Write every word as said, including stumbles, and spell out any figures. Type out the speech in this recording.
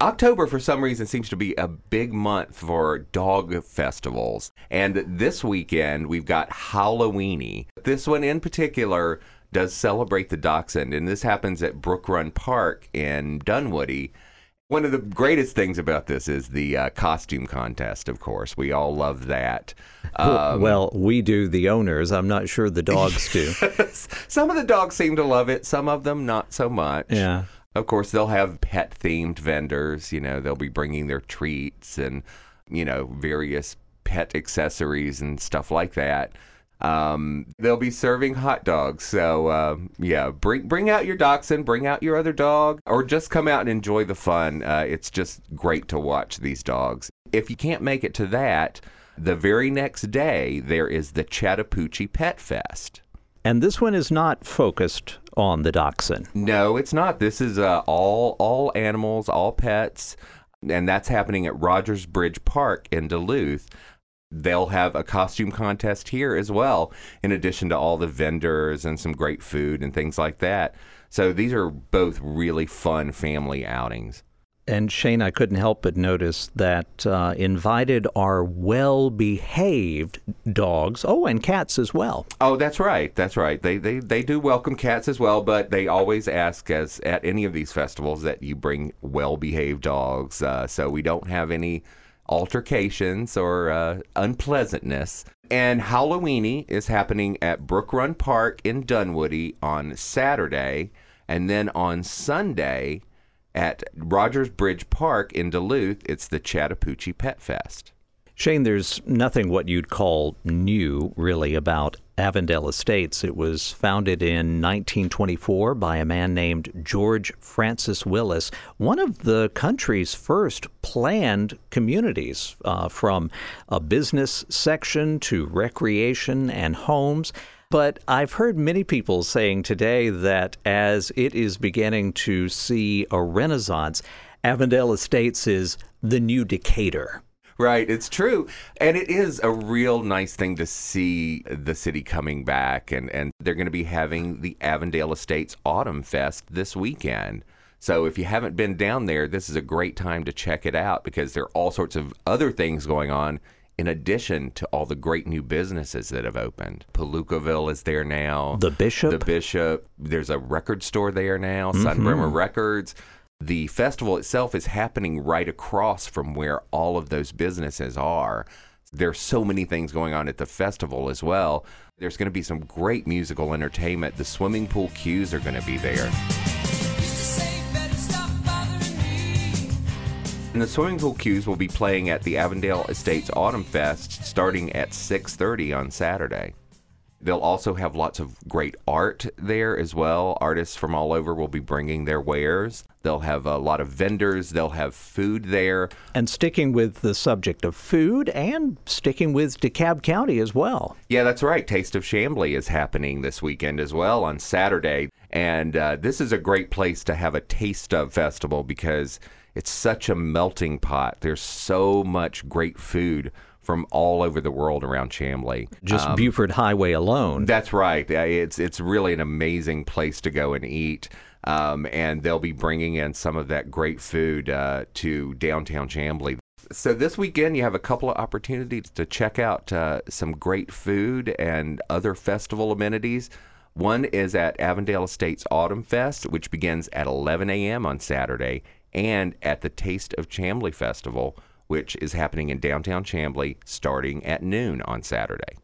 October, for some reason, seems to be a big month for dog festivals. And this weekend, we've got Halloweeny. This one in particular does celebrate the Dachshund, and this happens at Brook Run Park in Dunwoody. One of the greatest things about this is the uh, costume contest, of course. We all love that. Um, well, we do, the owners. I'm not sure the dogs do. Some of the dogs seem to love it. Some of them not so much. Yeah. Of course, they'll have pet-themed vendors. You know, they'll be bringing their treats and, you know, various pet accessories and stuff like that. Um, they'll be serving hot dogs. So, uh, yeah, bring bring out your dachshund, bring out your other dog, or just come out and enjoy the fun. Uh, it's just great to watch these dogs. If you can't make it to that, the very next day, there is the Chattahoochee Pet Fest. And this one is not focused on the dachshund. No, it's not. This is uh, all all animals, all pets, and that's happening at Rogers Bridge Park in Duluth. They'll have a costume contest here as well, in addition to all the vendors and some great food and things like that. So these are both really fun family outings. And Shane, I couldn't help but notice that uh, invited are well-behaved dogs. Oh, and cats as well. Oh, that's right. That's right. They they they do welcome cats as well, but they always ask, as at any of these festivals, that you bring well-behaved dogs. Uh, so we don't have any altercations or uh, unpleasantness. And Halloweeny is happening at Brook Run Park in Dunwoody on Saturday, and then on Sunday at Rogers Bridge Park in Duluth, it's the Chattahoochee Pet Fest. Shane, there's nothing what you'd call new, really, about Avondale Estates. It was founded in nineteen twenty-four by a man named George Francis Willis, one of the country's first planned communities, uh, from a business section to recreation and homes. But I've heard many people saying today that as it is beginning to see a renaissance, Avondale Estates is the new Decatur. Right, it's true. And it is a real nice thing to see the city coming back. And, and they're going to be having the Avondale Estates Autumn Fest this weekend. So if you haven't been down there, this is a great time to check it out, because there are all sorts of other things going on in addition to all the great new businesses that have opened. Palookaville is there now. The Bishop. The Bishop. There's a record store there now, Mm-hmm. Sunbremer Records. The festival itself is happening right across from where all of those businesses are. There's so many things going on at the festival as well. There's going to be some great musical entertainment. The swimming pool queues are going to be there. And the swimming pool queues will be playing at the Avondale Estates Autumn Fest starting at six thirty on Saturday. They'll also have lots of great art there as well. Artists from all over will be bringing their wares. They'll have a lot of vendors. They'll have food there. And sticking with the subject of food and sticking with DeKalb County as well. Yeah, that's right. Taste of Chamblee is happening this weekend as well on Saturday. And uh, this is a great place to have a Taste of festival because it's such a melting pot. There's so much great food from all over the world around Chamblee. Just um, Buford Highway alone. That's right. It's it's really an amazing place to go and eat. Um, and they'll be bringing in some of that great food uh, to downtown Chamblee. So this weekend, you have a couple of opportunities to check out uh, some great food and other festival amenities. One is at Avondale Estates Autumn Fest, which begins at eleven a.m. on Saturday, and at the Taste of Chamblee Festival, which is happening in downtown Chamblee starting at noon on Saturday.